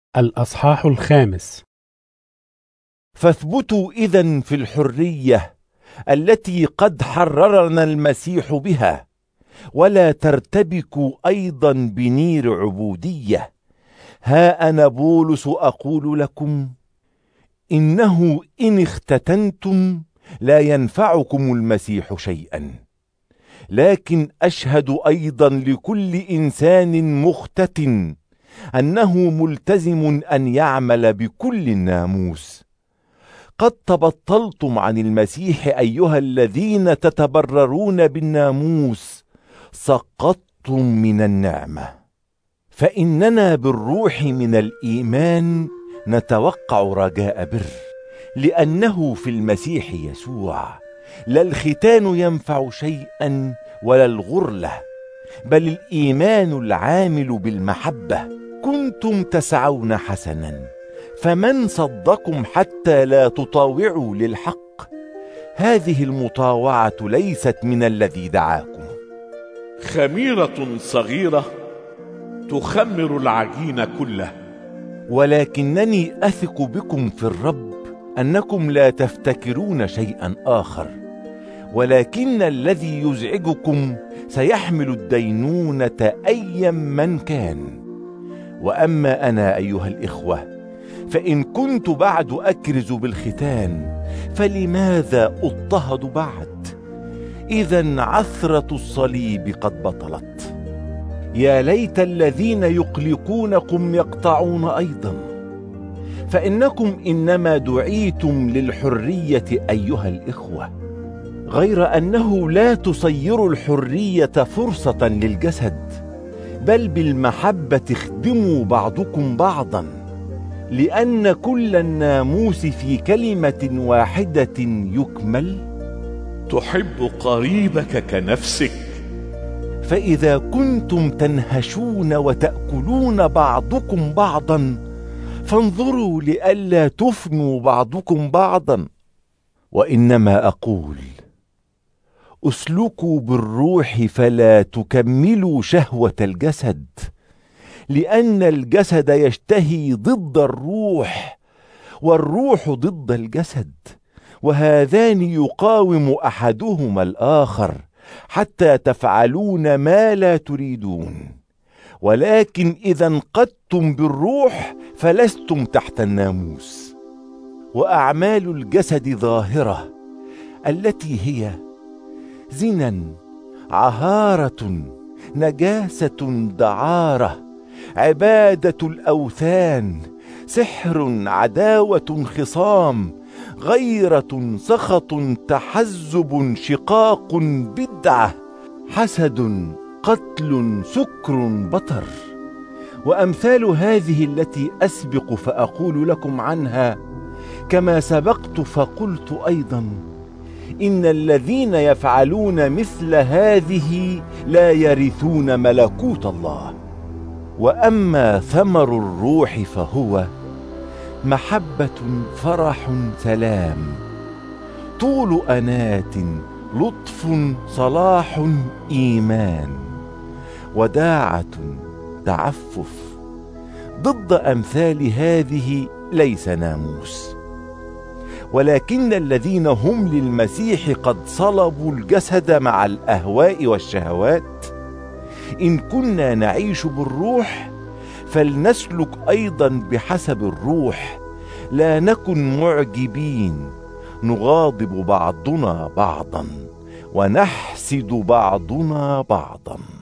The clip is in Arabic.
الأصحاح 5. فاثبتوا إذن في الحرية التي قد حررنا المسيح بها، ولا ترتبكوا أيضا بنير عبودية. ها أنا بولس أقول لكم إنه إن اختتنتم لا ينفعكم المسيح شيئا، لكن أشهد أيضا لكل إنسان مختتن أنه ملتزم أن يعمل بكل الناموس. قد تبطلتم عن المسيح أيها الذين تتبررون بالناموس، سقطتم من النعمة. فإننا بالروح من الإيمان نتوقع رجاء بر، لأنه في المسيح يسوع لا الختان ينفع شيئا ولا الغرلة، بل الإيمان العامل بالمحبة. كنتم تسعون حسنا، فمن صدكم حتى لا تطاوعوا للحق؟ هذه المطاوعة ليست من الذي دعاكم. خميرة صغيرة تخمر العجين كله. ولكنني أثق بكم في الرب أنكم لا تفتكرون شيئا آخر، ولكن الذي يزعجكم سيحمل الدينونة أيا من كان. وأما أنا أيها الإخوة، فإن كنت بعد أكرز بالختان فلماذا أضطهد بعد؟ إذن عثرة الصليب قد بطلت. يا ليت الذين يقلقونكم يقطعون أيضا، فإنكم إنما دعيتم للحرية أيها الإخوة، غير أنه لا تصيروا الحرية فرصة للجسد، بل بالمحبة اخدموا بعضكم بعضا، لأن كل الناموس في كلمة واحدة يكمل: تحب قريبك كنفسك. فإذا كنتم تنهشون وتأكلون بعضكم بعضا، فانظروا لئلا تفنوا بعضكم بعضا. وإنما أقول: اسلكوا بالروح فلا تكملوا شهوة الجسد، لأن الجسد يشتهي ضد الروح، والروح ضد الجسد، وهذان يقاوم أحدهما الآخر، حتى تفعلون ما لا تريدون. ولكن إذا انقدتم بالروح فلستم تحت الناموس. وأعمال الجسد ظاهرة، التي هي زنا، عهارة، نجاسة، دعارة، عبادة الأوثان، سحر، عداوة، خصام، غيرة، سخط، تحزب، شقاق، بدعة، حسد، قتل، سكر، بطر، وأمثال هذه التي أسبق فأقول لكم عنها كما سبقت فقلت أيضا: إن الذين يفعلون مثل هذه لا يرثون ملكوت الله. وأما ثمر الروح فهو محبة، فرح، سلام، طول أنات، لطف، صلاح، إيمان، وداعة، تعفف. ضد أمثال هذه ليس ناموس. ولكن الذين هم للمسيح قد صلبوا الجسد مع الأهواء والشهوات. إن كنا نعيش بالروح فلنسلك أيضا بحسب الروح، لا نكن معجبين، نغاضب بعضنا بعضا ونحسد بعضنا بعضا.